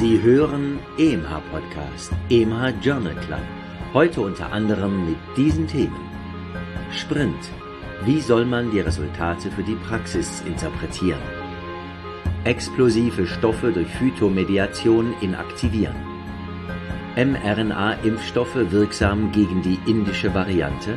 Sie hören EMH Podcast, EMH Journal Club. Heute unter anderem mit diesen Themen. Sprint. Wie soll man die Resultate für die Praxis interpretieren? Explosive Stoffe durch Phytomediation inaktivieren. mRNA-Impfstoffe wirksam gegen die indische Variante?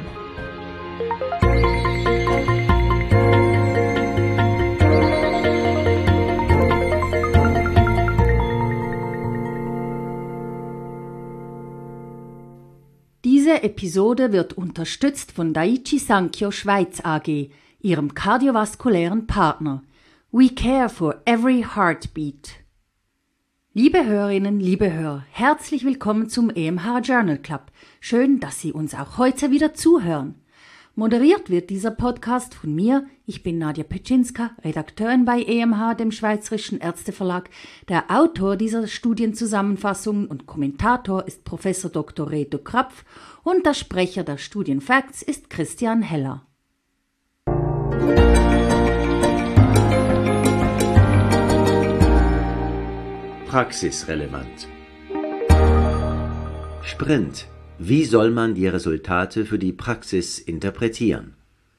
Diese Episode wird unterstützt von Daiichi Sankyo Schweiz AG, ihrem kardiovaskulären Partner. We care for every heartbeat. Liebe Hörerinnen, liebe Hörer, herzlich willkommen zum EMH Journal Club. Schön, dass Sie uns auch heute wieder zuhören. Moderiert wird dieser Podcast von mir. Ich bin Nadja Petschinska, Redakteurin bei EMH, dem Schweizerischen Ärzteverlag. Der Autor dieser Studienzusammenfassungen und Kommentator ist Professor Dr. Reto Krapf und der Sprecher der Studienfacts ist Christian Heller. Praxisrelevant. Sprint. Wie soll man die Resultate für die Praxis interpretieren?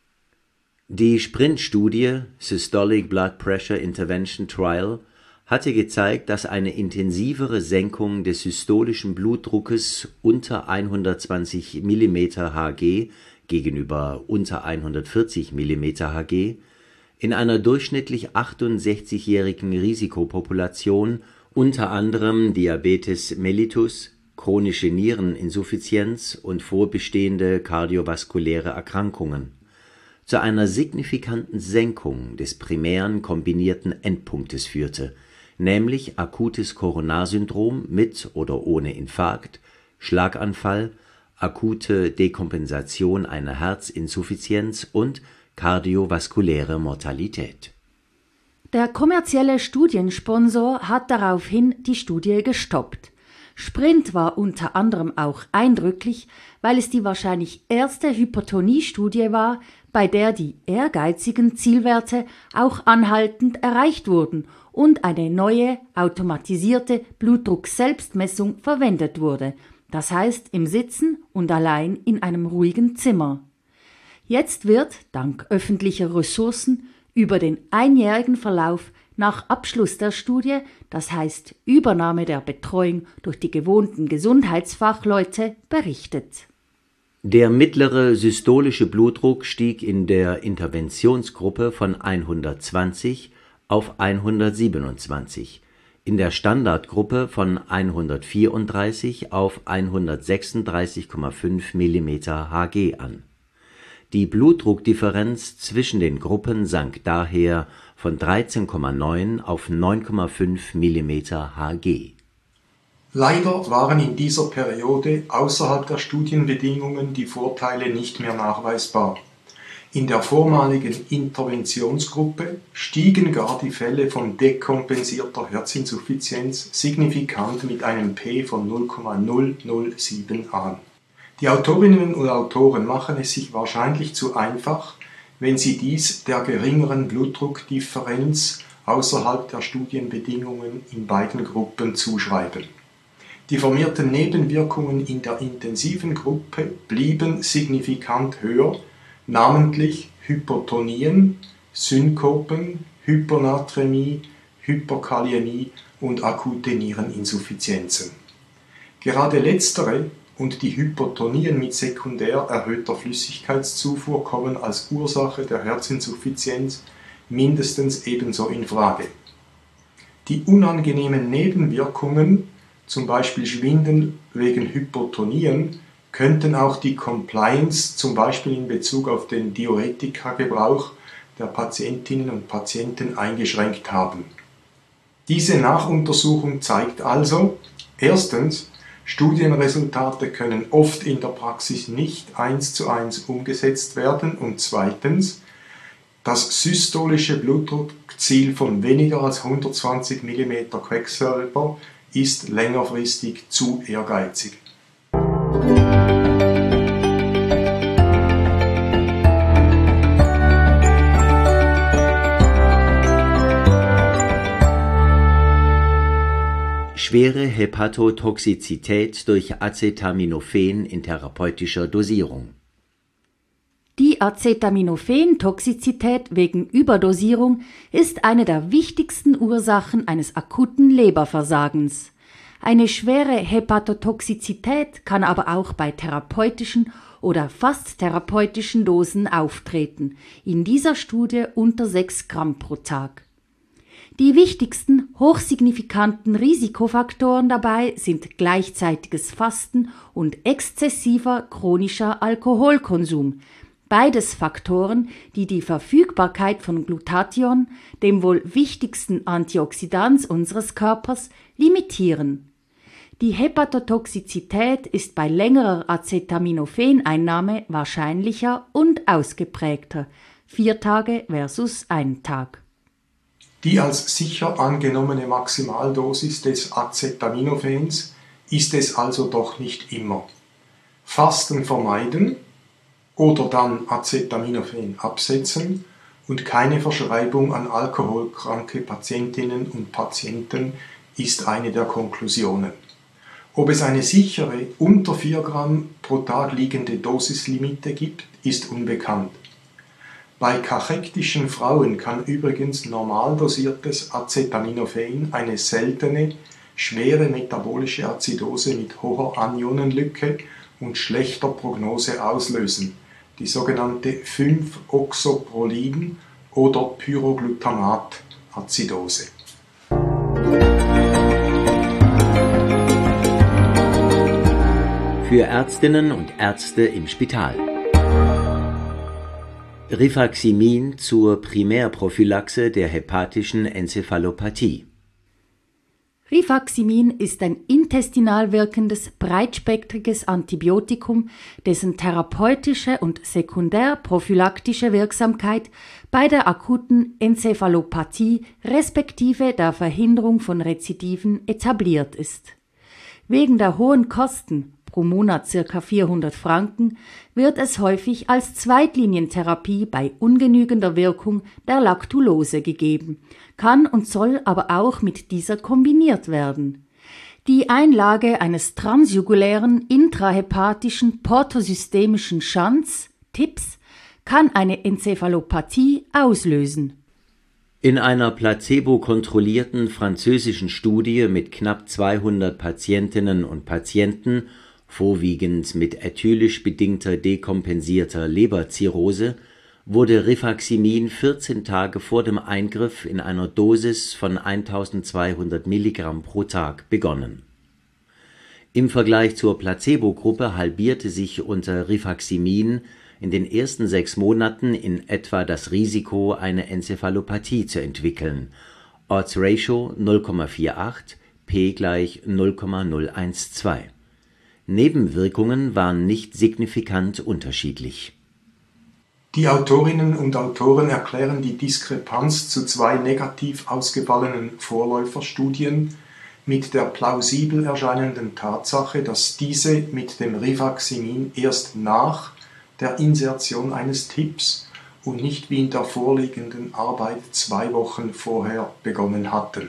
Die Sprint-Studie Systolic Blood Pressure Intervention Trial hatte gezeigt, dass eine intensivere Senkung des systolischen Blutdruckes unter 120 mm Hg gegenüber unter 140 mm Hg in einer durchschnittlich 68-jährigen Risikopopulation unter anderem Diabetes mellitus, chronische Niereninsuffizienz und vorbestehende kardiovaskuläre Erkrankungen zu einer signifikanten Senkung des primären kombinierten Endpunktes führte, nämlich akutes Koronarsyndrom mit oder ohne Infarkt, Schlaganfall, akute Dekompensation einer Herzinsuffizienz und kardiovaskuläre Mortalität. Der kommerzielle Studiensponsor hat daraufhin die Studie gestoppt. Sprint war unter anderem auch eindrücklich, weil es die wahrscheinlich erste Hypertoniestudie war, bei der die ehrgeizigen Zielwerte auch anhaltend erreicht wurden und eine neue automatisierte Blutdruck-Selbstmessung verwendet wurde, das heißt im Sitzen und allein in einem ruhigen Zimmer. Jetzt wird, dank öffentlicher Ressourcen, über den einjährigen Verlauf nach Abschluss der Studie, das heißt Übernahme der Betreuung durch die gewohnten Gesundheitsfachleute, berichtet. Der mittlere systolische Blutdruck stieg in der Interventionsgruppe von 120 auf 127, in der Standardgruppe von 134 auf 136,5 mm Hg an. Die Blutdruckdifferenz zwischen den Gruppen sank daher von 13,9 auf 9,5 mm Hg. Leider waren in dieser Periode außerhalb der Studienbedingungen die Vorteile nicht mehr nachweisbar. In der vormaligen Interventionsgruppe stiegen gar die Fälle von dekompensierter Herzinsuffizienz signifikant mit einem P von 0,007 an. Die Autorinnen und Autoren machen es sich wahrscheinlich zu einfach, wenn sie dies der geringeren Blutdruckdifferenz außerhalb der Studienbedingungen in beiden Gruppen zuschreiben. Die vermehrten Nebenwirkungen in der intensiven Gruppe blieben signifikant höher, namentlich Hypertonien, Synkopen, Hyponaträmie, Hyperkaliämie und akute Niereninsuffizienzen. Gerade letztere und die Hypertonien mit sekundär erhöhter Flüssigkeitszufuhr kommen als Ursache der Herzinsuffizienz mindestens ebenso in Frage. Die unangenehmen Nebenwirkungen, zum Beispiel Schwindel wegen Hypertonien, könnten auch die Compliance, zum Beispiel in Bezug auf den Diuretikagebrauch der Patientinnen und Patienten, eingeschränkt haben. Diese Nachuntersuchung zeigt also, erstens, Studienresultate können oft in der Praxis nicht 1:1 umgesetzt werden und zweitens, das systolische Blutdruckziel von weniger als 120 mm Quecksilber ist längerfristig zu ehrgeizig. Schwere Hepatotoxizität durch Acetaminophen in therapeutischer Dosierung. Die Acetaminophen-Toxizität wegen Überdosierung ist eine der wichtigsten Ursachen eines akuten Leberversagens. Eine schwere Hepatotoxizität kann aber auch bei therapeutischen oder fast therapeutischen Dosen auftreten, in dieser Studie unter 6 Gramm pro Tag. Die wichtigsten hochsignifikanten Risikofaktoren dabei sind gleichzeitiges Fasten und exzessiver chronischer Alkoholkonsum, beides Faktoren, die die Verfügbarkeit von Glutathion, dem wohl wichtigsten Antioxidans unseres Körpers, limitieren. Die Hepatotoxizität ist bei längerer Acetaminophen-Einnahme wahrscheinlicher und ausgeprägter, 4 Tage versus 1 Tag. Die als sicher angenommene Maximaldosis des Acetaminophen ist es also doch nicht immer. Fasten vermeiden oder dann Acetaminophen absetzen und keine Verschreibung an alkoholkranke Patientinnen und Patienten ist eine der Konklusionen. Ob es eine sichere, unter 4 Gramm pro Tag liegende Dosislimite gibt, ist unbekannt. Bei kachektischen Frauen kann übrigens normal dosiertes Acetaminophen eine seltene, schwere metabolische Azidose mit hoher Anionenlücke und schlechter Prognose auslösen, die sogenannte 5-Oxoprolin- oder Pyroglutamat-Azidose. Für Ärztinnen und Ärzte im Spital. Rifaximin zur Primärprophylaxe der hepatischen Enzephalopathie. Rifaximin ist ein intestinal wirkendes, breitspektriges Antibiotikum, dessen therapeutische und sekundärprophylaktische Wirksamkeit bei der akuten Enzephalopathie respektive der Verhinderung von Rezidiven etabliert ist. Wegen der hohen Kosten, pro Monat ca. 400 Franken, wird es häufig als Zweitlinientherapie bei ungenügender Wirkung der Lactulose gegeben, kann und soll aber auch mit dieser kombiniert werden. Die Einlage eines transjugulären intrahepatischen portosystemischen Shunts, TIPS, kann eine Enzephalopathie auslösen. In einer placebo-kontrollierten französischen Studie mit knapp 200 Patientinnen und Patienten, vorwiegend mit ethylisch bedingter dekompensierter Leberzirrhose, wurde Rifaximin 14 Tage vor dem Eingriff in einer Dosis von 1200 Milligramm pro Tag begonnen. Im Vergleich zur Placebo-Gruppe halbierte sich unter Rifaximin in den ersten 6 Monaten in etwa das Risiko, eine Enzephalopathie zu entwickeln. Odds Ratio 0,48, P = 0,012. Nebenwirkungen waren nicht signifikant unterschiedlich. Die Autorinnen und Autoren erklären die Diskrepanz zu 2 negativ ausgefallenen Vorläuferstudien mit der plausibel erscheinenden Tatsache, dass diese mit dem Rifaximin erst nach der Insertion eines TIPS und nicht wie in der vorliegenden Arbeit 2 Wochen vorher begonnen hatten.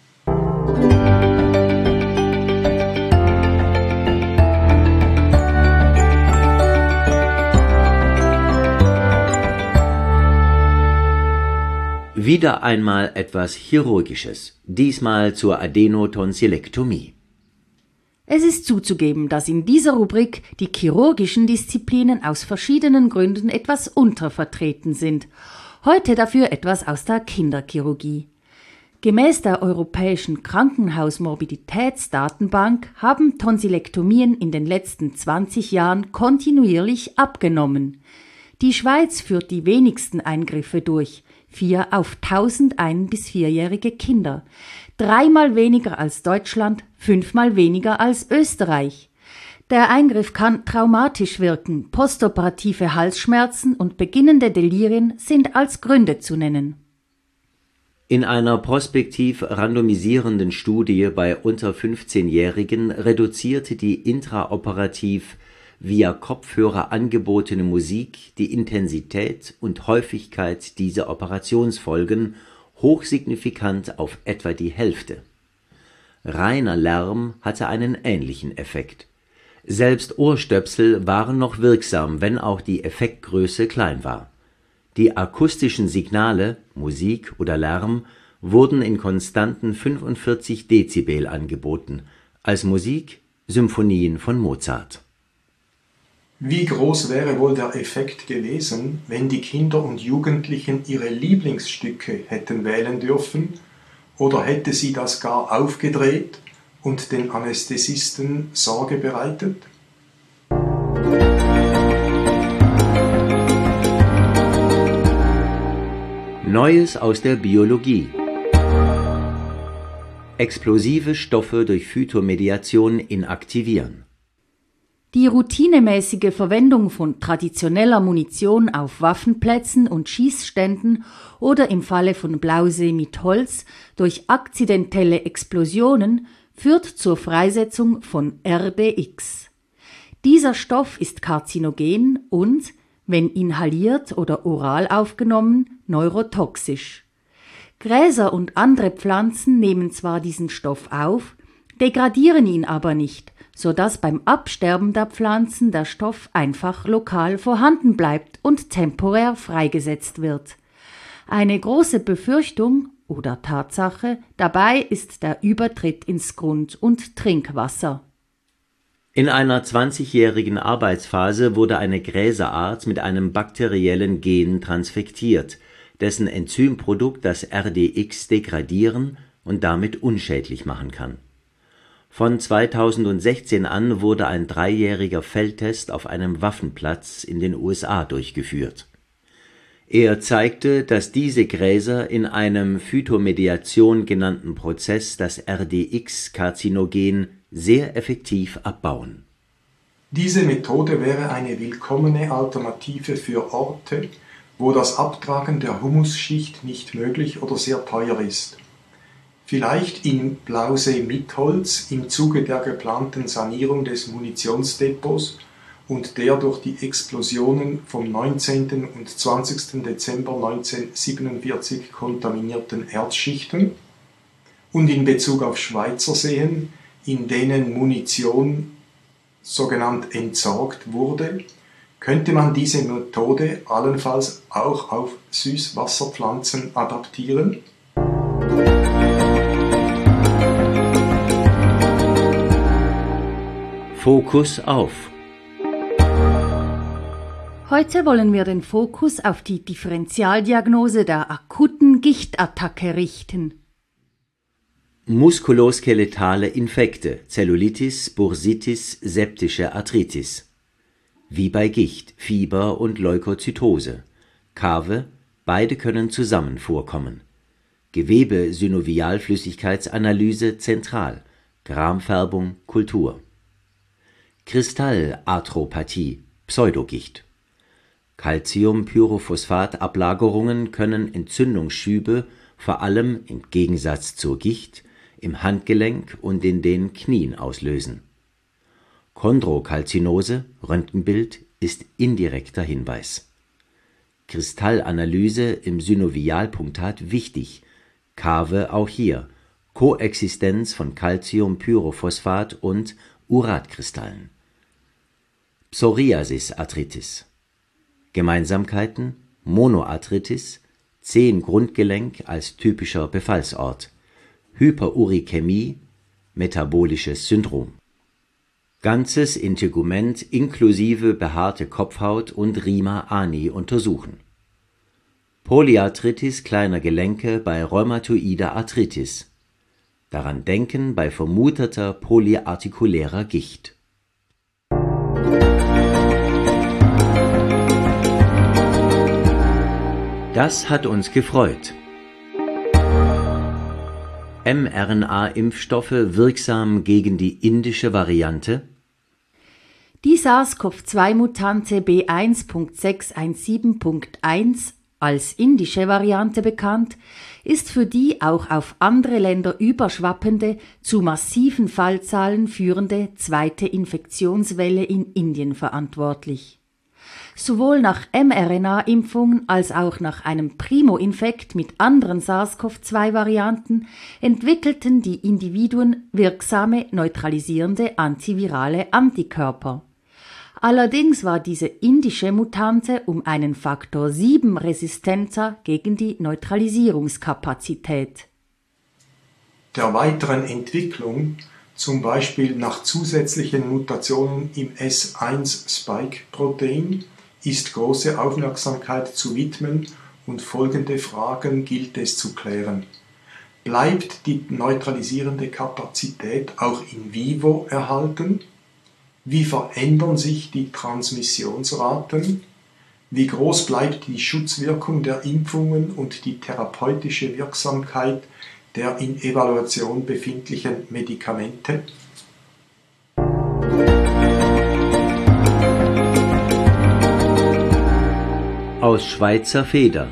Wieder einmal etwas Chirurgisches, diesmal zur Adenotonsilektomie. Es ist zuzugeben, dass in dieser Rubrik die chirurgischen Disziplinen aus verschiedenen Gründen etwas untervertreten sind. Heute dafür etwas aus der Kinderchirurgie. Gemäß der Europäischen Krankenhausmorbiditätsdatenbank haben Tonsilektomien in den letzten 20 Jahren kontinuierlich abgenommen. Die Schweiz führt die wenigsten Eingriffe durch, 4 auf 1000 1- bis 4-jährige Kinder, 3-mal weniger als Deutschland, 5-mal weniger als Österreich. Der Eingriff kann traumatisch wirken, postoperative Halsschmerzen und beginnende Delirien sind als Gründe zu nennen. In einer prospektiv randomisierenden Studie bei unter 15-Jährigen reduzierte die intraoperativ via Kopfhörer angebotene Musik die Intensität und Häufigkeit dieser Operationsfolgen hochsignifikant auf etwa die Hälfte. Reiner Lärm hatte einen ähnlichen Effekt. Selbst Ohrstöpsel waren noch wirksam, wenn auch die Effektgröße klein war. Die akustischen Signale, Musik oder Lärm, wurden in konstanten 45 Dezibel angeboten, als Musik Symphonien von Mozart. Wie groß wäre wohl der Effekt gewesen, wenn die Kinder und Jugendlichen ihre Lieblingsstücke hätten wählen dürfen, oder hätte sie das gar aufgedreht und den Anästhesisten Sorge bereitet? Neues aus der Biologie. Explosive Stoffe durch Phytomediation inaktivieren. Die routinemäßige Verwendung von traditioneller Munition auf Waffenplätzen und Schießständen oder im Falle von Blausee mit Holz durch akzidentelle Explosionen führt zur Freisetzung von RDX. Dieser Stoff ist karzinogen und, wenn inhaliert oder oral aufgenommen, neurotoxisch. Gräser und andere Pflanzen nehmen zwar diesen Stoff auf, degradieren ihn aber nicht, sodass beim Absterben der Pflanzen der Stoff einfach lokal vorhanden bleibt und temporär freigesetzt wird. Eine große Befürchtung oder Tatsache dabei ist der Übertritt ins Grund- und Trinkwasser. In einer 20-jährigen Arbeitsphase wurde eine Gräserart mit einem bakteriellen Gen transfektiert, dessen Enzymprodukt das RDX degradieren und damit unschädlich machen kann. Von 2016 an wurde ein 3-jähriger Feldtest auf einem Waffenplatz in den USA durchgeführt. Er zeigte, dass diese Gräser in einem Phytomediation genannten Prozess das RDX-Karzinogen sehr effektiv abbauen. Diese Methode wäre eine willkommene Alternative für Orte, wo das Abtragen der Humusschicht nicht möglich oder sehr teuer ist. Vielleicht in Blausee-Mitholz im Zuge der geplanten Sanierung des Munitionsdepots und der durch die Explosionen vom 19. und 20. Dezember 1947 kontaminierten Erzschichten und in Bezug auf Schweizer Seen, in denen Munition sogenannt entsorgt wurde, könnte man diese Methode allenfalls auch auf Süßwasserpflanzen adaptieren. Fokus auf. Heute wollen wir den Fokus auf die Differentialdiagnose der akuten Gichtattacke richten. Muskuloskeletale Infekte, Zellulitis, Bursitis, septische Arthritis. Wie bei Gicht, Fieber und Leukozytose. Kave, beide können zusammen vorkommen. Gewebe-Synovialflüssigkeitsanalyse zentral, Gramfärbung, Kultur. Kristallarthropathie, Pseudogicht. Calciumpyrophosphat-Ablagerungen können Entzündungsschübe, vor allem im Gegensatz zur Gicht, im Handgelenk und in den Knien auslösen. Chondrokalzinose, Röntgenbild, ist indirekter Hinweis. Kristallanalyse im Synovialpunktat wichtig, Kave auch hier, Koexistenz von Calciumpyrophosphat und Uratkristallen. Psoriasis-Arthritis. Gemeinsamkeiten: Monoarthritis, Zehengrundgelenk als typischer Befallsort, Hyperurikämie, metabolisches Syndrom. Ganzes Integument inklusive behaarte Kopfhaut und Rima ani untersuchen. Polyarthritis kleiner Gelenke bei rheumatoider Arthritis. Daran denken bei vermuteter polyartikulärer Gicht. Das hat uns gefreut. mRNA-Impfstoffe wirksam gegen die indische Variante? Die SARS-CoV-2-Mutante B1.617.1, als indische Variante bekannt, ist für die auch auf andere Länder überschwappende, zu massiven Fallzahlen führende zweite Infektionswelle in Indien verantwortlich. Sowohl nach mRNA-Impfungen als auch nach einem Primo-Infekt mit anderen SARS-CoV-2-Varianten entwickelten die Individuen wirksame neutralisierende antivirale Antikörper. Allerdings war diese indische Mutante um einen Faktor 7 resistenter gegen die Neutralisierungskapazität. Der weiteren Entwicklung, zum Beispiel nach zusätzlichen Mutationen im S1-Spike-Protein, ist große Aufmerksamkeit zu widmen und folgende Fragen gilt es zu klären. Bleibt die neutralisierende Kapazität auch in vivo erhalten? Wie verändern sich die Transmissionsraten? Wie groß bleibt die Schutzwirkung der Impfungen und die therapeutische Wirksamkeit der in Evaluation befindlichen Medikamente? Aus Schweizer Feder.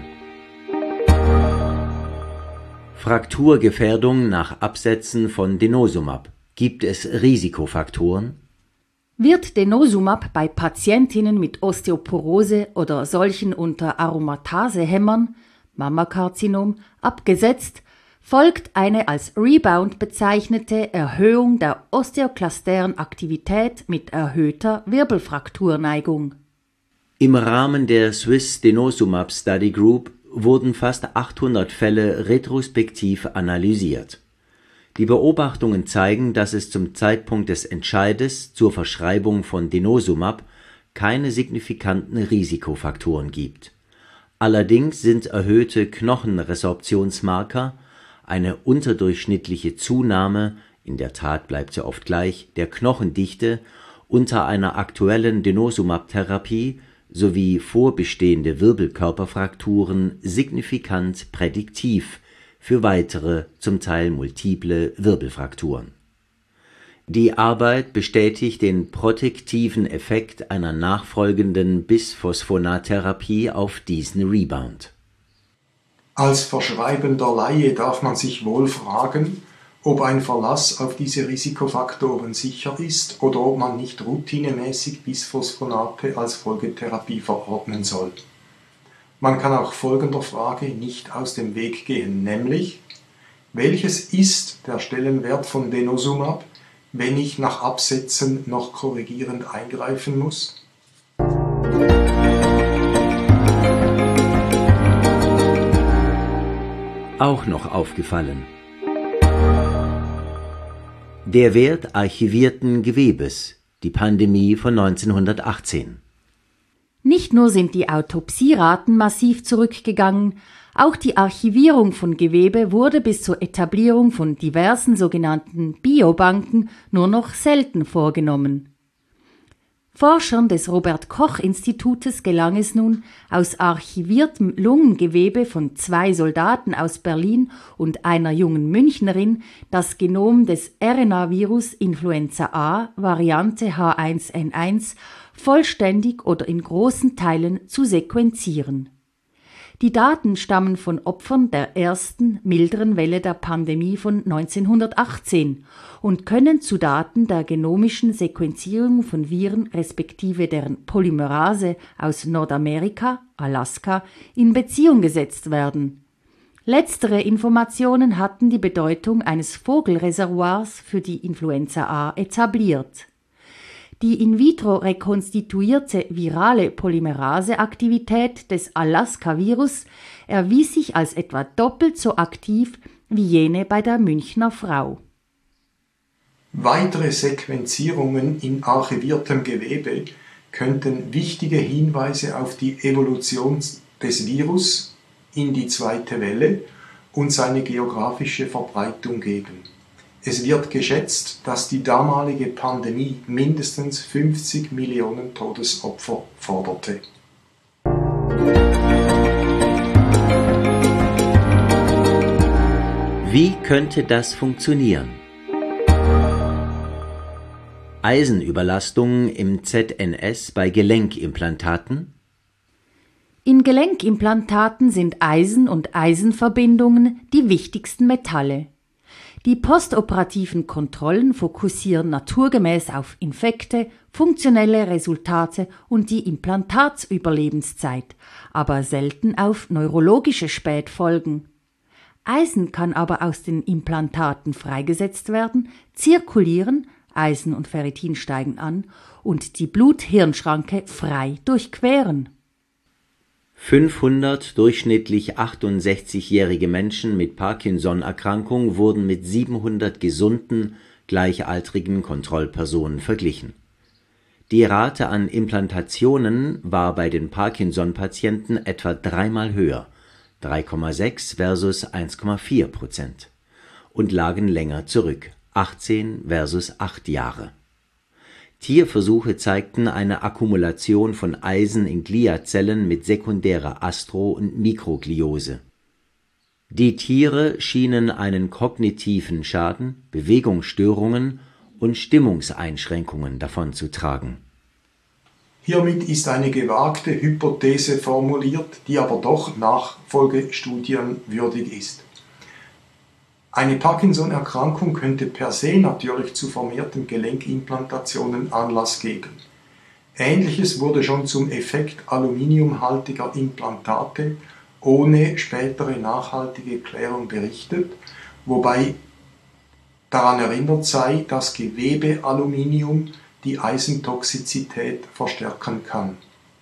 Frakturgefährdung nach Absetzen von Denosumab. Gibt es Risikofaktoren? Wird Denosumab bei Patientinnen mit Osteoporose oder solchen unter Aromatasehämmern, Mammakarzinom, abgesetzt, folgt eine als Rebound bezeichnete Erhöhung der osteoklasteren Aktivität mit erhöhter Wirbelfrakturneigung. Im Rahmen der Swiss Denosumab Study Group wurden fast 800 Fälle retrospektiv analysiert. Die Beobachtungen zeigen, dass es zum Zeitpunkt des Entscheides zur Verschreibung von Denosumab keine signifikanten Risikofaktoren gibt. Allerdings sind erhöhte Knochenresorptionsmarker, eine unterdurchschnittliche Zunahme, in der Tat bleibt sie oft gleich, der Knochendichte unter einer aktuellen Denosumab-Therapie sowie vorbestehende Wirbelkörperfrakturen signifikant prädiktiv für weitere, zum Teil multiple Wirbelfrakturen. Die Arbeit bestätigt den protektiven Effekt einer nachfolgenden Bisphosphonattherapie auf diesen Rebound. Als verschreibender Laie darf man sich wohl fragen, ob ein Verlass auf diese Risikofaktoren sicher ist oder ob man nicht routinemäßig Bisphosphonate als Folgetherapie verordnen soll. Man kann auch folgender Frage nicht aus dem Weg gehen, nämlich: Welches ist der Stellenwert von Denosumab, wenn ich nach Absetzen noch korrigierend eingreifen muss? Auch noch aufgefallen. Der Wert archivierten Gewebes, die Pandemie von 1918. Nicht nur sind die Autopsieraten massiv zurückgegangen, auch die Archivierung von Gewebe wurde bis zur Etablierung von diversen sogenannten Biobanken nur noch selten vorgenommen. Forschern des Robert-Koch-Institutes gelang es nun, aus archiviertem Lungengewebe von 2 Soldaten aus Berlin und einer jungen Münchnerin das Genom des RNA-Virus Influenza A, Variante H1N1, vollständig oder in großen Teilen zu sequenzieren. Die Daten stammen von Opfern der ersten, milderen Welle der Pandemie von 1918 und können zu Daten der genomischen Sequenzierung von Viren respektive deren Polymerase aus Nordamerika, Alaska, in Beziehung gesetzt werden. Letztere Informationen hatten die Bedeutung eines Vogelreservoirs für die Influenza A etabliert. Die in vitro rekonstituierte virale Polymeraseaktivität des Alaska-Virus erwies sich als etwa doppelt so aktiv wie jene bei der Münchner Frau. Weitere Sequenzierungen in archiviertem Gewebe könnten wichtige Hinweise auf die Evolution des Virus in die zweite Welle und seine geografische Verbreitung geben. Es wird geschätzt, dass die damalige Pandemie mindestens 50 Millionen Todesopfer forderte. Wie könnte das funktionieren? Eisenüberlastung im ZNS bei Gelenkimplantaten? In Gelenkimplantaten sind Eisen und Eisenverbindungen die wichtigsten Metalle. Die postoperativen Kontrollen fokussieren naturgemäß auf Infekte, funktionelle Resultate und die Implantatsüberlebenszeit, aber selten auf neurologische Spätfolgen. Eisen kann aber aus den Implantaten freigesetzt werden, zirkulieren, Eisen und Ferritin steigen an und die Blut-Hirn-Schranke frei durchqueren. 500 durchschnittlich 68-jährige Menschen mit Parkinson-Erkrankung wurden mit 700 gesunden, gleichaltrigen Kontrollpersonen verglichen. Die Rate an Implantationen war bei den Parkinson-Patienten etwa 3-mal höher, 3,6 versus 1,4%, und lagen länger zurück, 18 versus 8 Jahre. Tierversuche zeigten eine Akkumulation von Eisen in Gliazellen mit sekundärer Astro- und Mikrogliose. Die Tiere schienen einen kognitiven Schaden, Bewegungsstörungen und Stimmungseinschränkungen davonzutragen. Hiermit ist eine gewagte Hypothese formuliert, die aber doch Nachfolgestudien würdig ist. Eine Parkinson-Erkrankung könnte per se natürlich zu vermehrten Gelenkimplantationen Anlass geben. Ähnliches wurde schon zum Effekt aluminiumhaltiger Implantate ohne spätere nachhaltige Klärung berichtet, wobei daran erinnert sei, dass Gewebealuminium die Eisentoxizität verstärken kann.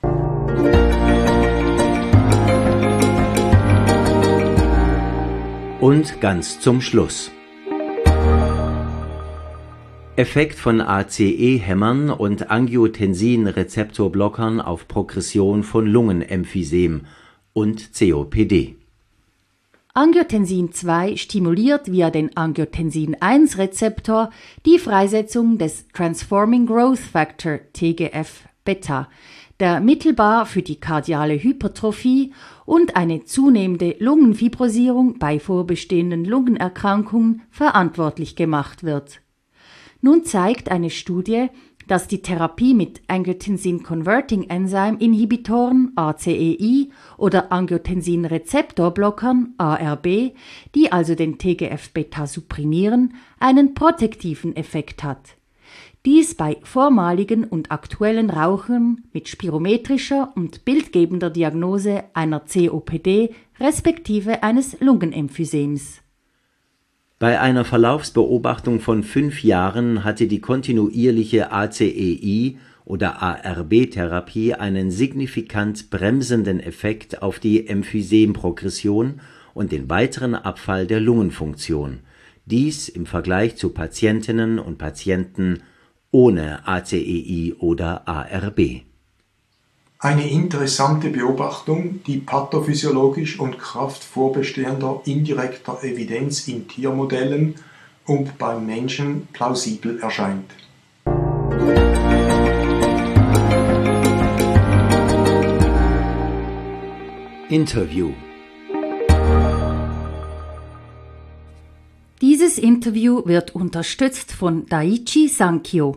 Und ganz zum Schluss. Effekt von ACE-Hämmern und Angiotensin-Rezeptorblockern auf Progression von Lungenemphysem und COPD. Angiotensin 2 stimuliert via den Angiotensin-1-Rezeptor die Freisetzung des Transforming Growth Factor TGF-Beta, der mittelbar für die kardiale Hypertrophie und eine zunehmende Lungenfibrosierung bei vorbestehenden Lungenerkrankungen verantwortlich gemacht wird. Nun zeigt eine Studie, dass die Therapie mit Angiotensin-Converting-Enzyme-Inhibitoren ACEI oder Angiotensin-Rezeptorblockern ARB, die also den TGF-Beta supprimieren, einen protektiven Effekt hat. Dies bei vormaligen und aktuellen Rauchern mit spirometrischer und bildgebender Diagnose einer COPD respektive eines Lungenemphysems. Bei einer Verlaufsbeobachtung von 5 Jahren hatte die kontinuierliche ACEI oder ARB-Therapie einen signifikant bremsenden Effekt auf die Emphysemprogression und den weiteren Abfall der Lungenfunktion. Dies im Vergleich zu Patientinnen und Patienten ohne ACEI oder ARB. Eine interessante Beobachtung, die pathophysiologisch und Kraft vorbestehender indirekter Evidenz in Tiermodellen und beim Menschen plausibel erscheint. Interview. Dieses Interview wird unterstützt von Daiichi Sankyo.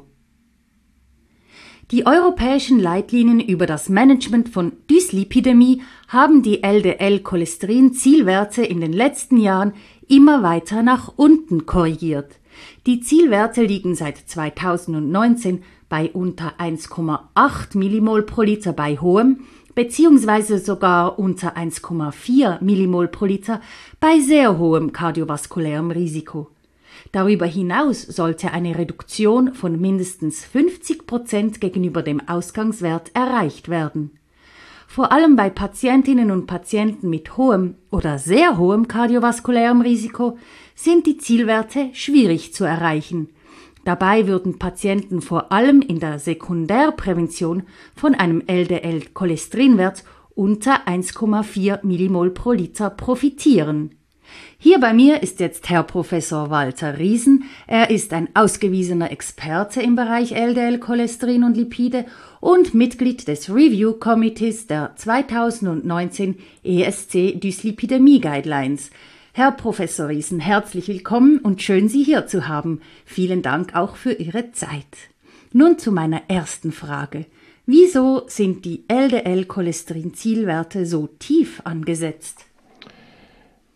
Die europäischen Leitlinien über das Management von Dyslipidämie haben die LDL-Cholesterin-Zielwerte in den letzten Jahren immer weiter nach unten korrigiert. Die Zielwerte liegen seit 2019 bei unter 1,8 Millimol pro Liter bei hohem bzw. sogar unter 1,4 Millimol pro Liter bei sehr hohem kardiovaskulärem Risiko. Darüber hinaus sollte eine Reduktion von mindestens 50% gegenüber dem Ausgangswert erreicht werden. Vor allem bei Patientinnen und Patienten mit hohem oder sehr hohem kardiovaskulärem Risiko sind die Zielwerte schwierig zu erreichen. Dabei würden Patienten vor allem in der Sekundärprävention von einem LDL-Cholesterinwert unter 1,4 Millimol pro Liter profitieren. Hier bei mir ist jetzt Herr Professor Walter Riesen. Er ist ein ausgewiesener Experte im Bereich LDL-Cholesterin und Lipide und Mitglied des Review Committees der 2019 ESC Dyslipidemie Guidelines. Herr Professor Riesen, herzlich willkommen und schön, Sie hier zu haben. Vielen Dank auch für Ihre Zeit. Nun zu meiner ersten Frage. Wieso sind die LDL-Cholesterin-Zielwerte so tief angesetzt?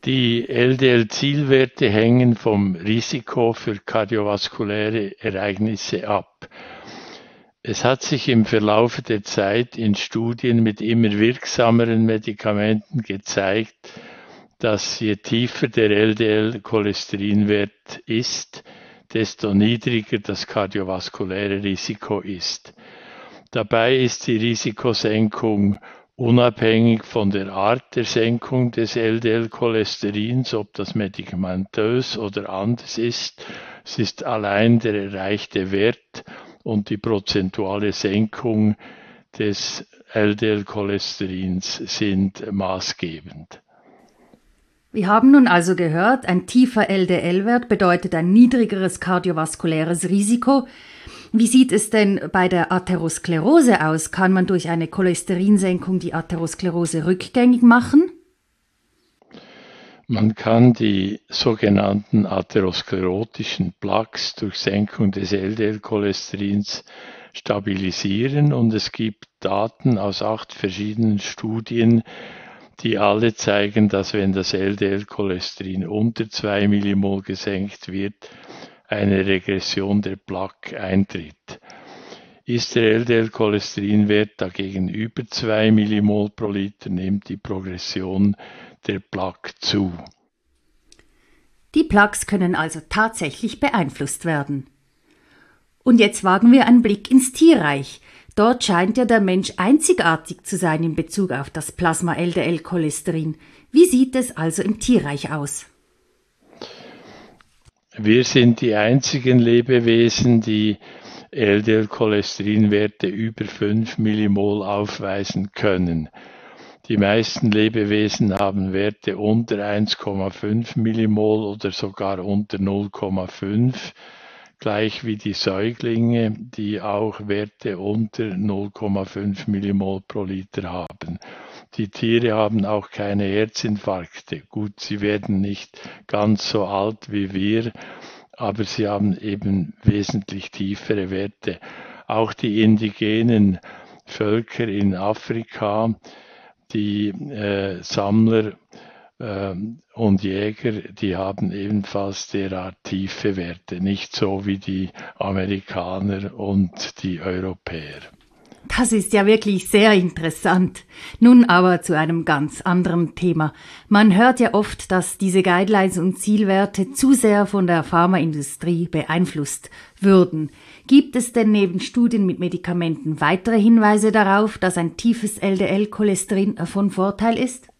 Die LDL-Zielwerte hängen vom Risiko für kardiovaskuläre Ereignisse ab. Es hat sich im Verlauf der Zeit in Studien mit immer wirksameren Medikamenten gezeigt, dass je tiefer der LDL-Cholesterinwert ist, desto niedriger das kardiovaskuläre Risiko ist. Dabei ist die Risikosenkung unabhängig von der Art der Senkung des LDL-Cholesterins, ob das medikamentös oder anders ist. Es ist allein der erreichte Wert und die prozentuale Senkung des LDL-Cholesterins sind maßgebend. Wir haben nun also gehört, ein tiefer LDL-Wert bedeutet ein niedrigeres kardiovaskuläres Risiko. Wie sieht es denn bei der Atherosklerose aus? Kann man durch eine Cholesterinsenkung die Atherosklerose rückgängig machen? Man kann die sogenannten atherosklerotischen Plaques durch Senkung des LDL-Cholesterins stabilisieren und es gibt Daten aus 8 verschiedenen Studien, die alle zeigen, dass wenn das LDL-Cholesterin unter 2 Millimol gesenkt wird, eine Regression der Plaque eintritt. Ist der LDL-Cholesterinwert dagegen über 2 Millimol pro Liter, nimmt die Progression der Plaque zu. Die Plaques können also tatsächlich beeinflusst werden. Und jetzt wagen wir einen Blick ins Tierreich. Dort scheint ja der Mensch einzigartig zu sein in Bezug auf das Plasma-LDL-Cholesterin. Wie sieht es also im Tierreich aus? Wir sind die einzigen Lebewesen, die LDL-Cholesterinwerte über 5 Millimol aufweisen können. Die meisten Lebewesen haben Werte unter 1,5 Millimol oder sogar unter 0,5, gleich wie die Säuglinge, die auch Werte unter 0,5 Millimol pro Liter haben. Die Tiere haben auch keine Herzinfarkte. Gut, sie werden nicht ganz so alt wie wir, aber sie haben eben wesentlich tiefere Werte. Auch die indigenen Völker in Afrika, die Sammler und Jäger, die haben ebenfalls derart tiefe Werte, nicht so wie die Amerikaner und die Europäer. Das ist ja wirklich sehr interessant. Nun aber zu einem ganz anderen Thema. Man hört ja oft, dass diese Guidelines und Zielwerte zu sehr von der Pharmaindustrie beeinflusst würden. Gibt es denn neben Studien mit Medikamenten weitere Hinweise darauf, dass ein tiefes LDL-Cholesterin von Vorteil ist?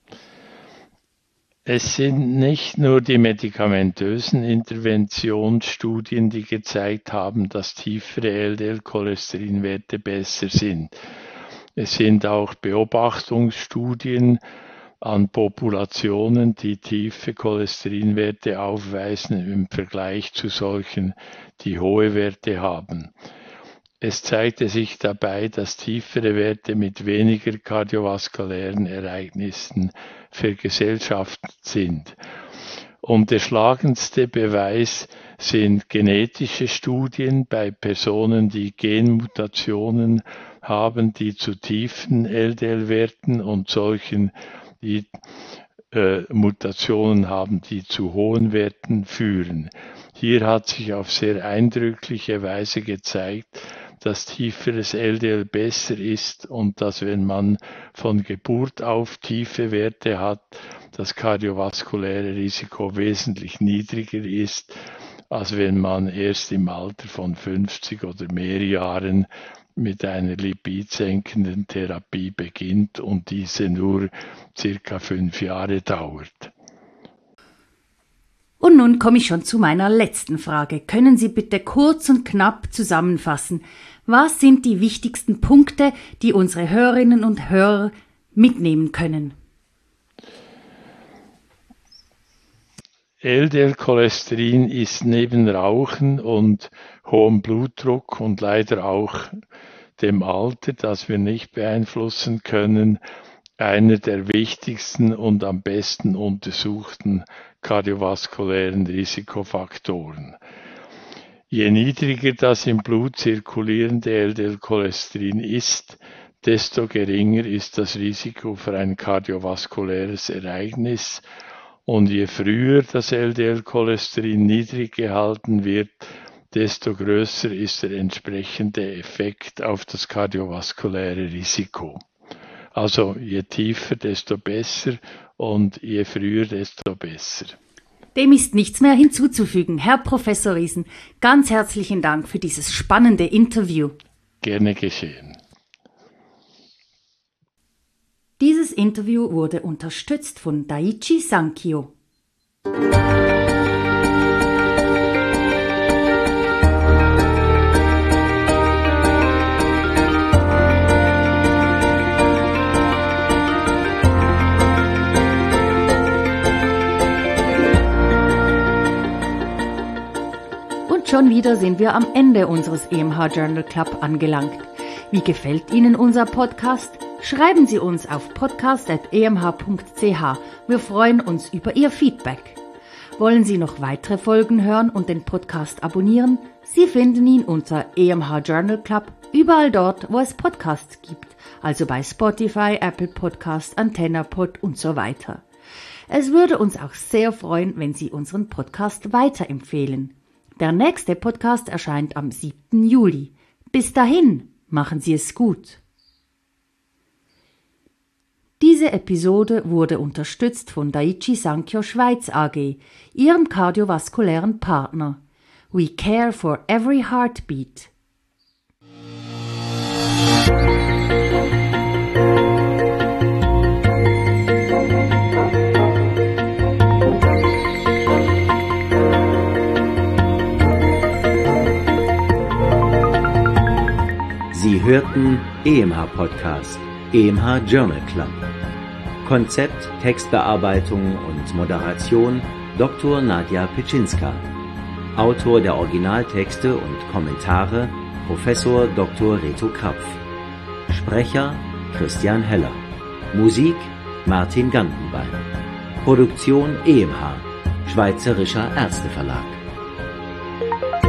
Es sind nicht nur die medikamentösen Interventionsstudien, die gezeigt haben, dass tiefere LDL-Cholesterinwerte besser sind. Es sind auch Beobachtungsstudien an Populationen, die tiefe Cholesterinwerte aufweisen im Vergleich zu solchen, die hohe Werte haben. Es zeigte sich dabei, dass tiefere Werte mit weniger kardiovaskulären Ereignissen vergesellschaftet sind. Und der schlagendste Beweis sind genetische Studien bei Personen, die Genmutationen haben, die zu tiefen LDL-Werten und solchen, die Mutationen haben, die zu hohen Werten führen. Hier hat sich auf sehr eindrückliche Weise gezeigt, dass tieferes LDL besser ist und dass, wenn man von Geburt auf tiefe Werte hat, das kardiovaskuläre Risiko wesentlich niedriger ist, als wenn man erst im Alter von 50 oder mehr Jahren mit einer lipidsenkenden Therapie beginnt und diese nur circa 5 Jahre dauert. Und nun komme ich schon zu meiner letzten Frage. Können Sie bitte kurz und knapp zusammenfassen, was sind die wichtigsten Punkte, die unsere Hörerinnen und Hörer mitnehmen können? LDL-Cholesterin ist neben Rauchen und hohem Blutdruck und leider auch dem Alter, das wir nicht beeinflussen können, einer der wichtigsten und am besten untersuchten kardiovaskulären Risikofaktoren. Je niedriger das im Blut zirkulierende LDL-Cholesterin ist, desto geringer ist das Risiko für ein kardiovaskuläres Ereignis Und je früher das LDL-Cholesterin niedrig gehalten wird, desto größer ist der entsprechende Effekt auf das kardiovaskuläre Risiko. Also je tiefer, desto besser und je früher, desto besser. Dem ist nichts mehr hinzuzufügen. Herr Professor Riesen, ganz herzlichen Dank für dieses spannende Interview. Gerne geschehen. Dieses Interview wurde unterstützt von Daiichi Sankyo. Und schon wieder sind wir am Ende unseres EMH Journal Club angelangt. Wie gefällt Ihnen unser Podcast? Schreiben Sie uns auf podcast@emh.ch. Wir freuen uns über Ihr Feedback. Wollen Sie noch weitere Folgen hören und den Podcast abonnieren? Sie finden ihn unter EMH Journal Club überall dort, wo es Podcasts gibt, also bei Spotify, Apple Podcast, AntennaPod und so weiter. Es würde uns auch sehr freuen, wenn Sie unseren Podcast weiterempfehlen. Der nächste Podcast erscheint am 7. Juli. Bis dahin, machen Sie es gut. Diese Episode wurde unterstützt von Daiichi Sankyo Schweiz AG, ihrem kardiovaskulären Partner. We care for every heartbeat. Sie hörten EMH Podcast, EMH Journal Club. Konzept, Textbearbeitung und Moderation Dr. Nadja Pitschinska. Autor der Originaltexte und Kommentare Professor Dr. Reto Krapf. Sprecher Christian Heller. Musik Martin Gantenbein. Produktion EMH, Schweizerischer Ärzteverlag.